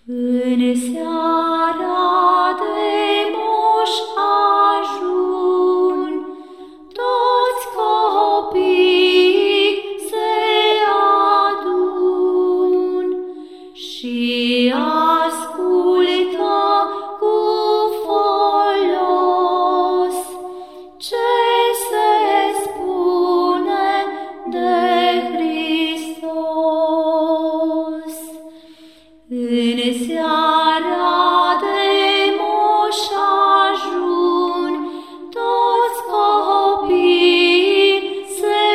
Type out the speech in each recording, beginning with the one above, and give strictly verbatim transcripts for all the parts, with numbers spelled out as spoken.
În seara de Moș Ajun, toți copiii se adun și ascultă cu folos ce se spune de Hristos. În seara de Moș Ajun, toți copiii se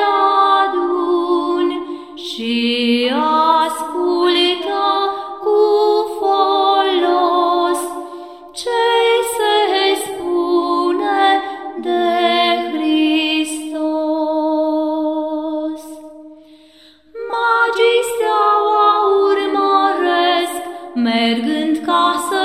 adun și ascultă cu folos ce se spune de Hristos. Magii steaua urmăresc, mergând ca să